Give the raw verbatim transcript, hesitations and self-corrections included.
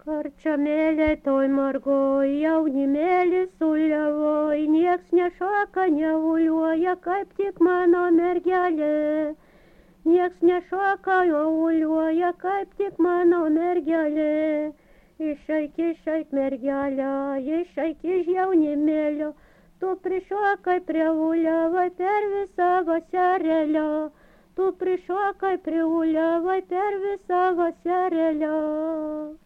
Karčiamėlė toj margoj, jaunimėlis uliavoj, nieks nešoka, neuliuoja, kaip tik mano mergelė. Nieks nešoka, o uliuoja, kaip tik mano mergelė. Išeik, išeik mergelė, išeik iš jaunimėlio, tu prišokai prie uliavai per visą vasarėlio. Tu prišokai prie uliavai per visą vasarėlio.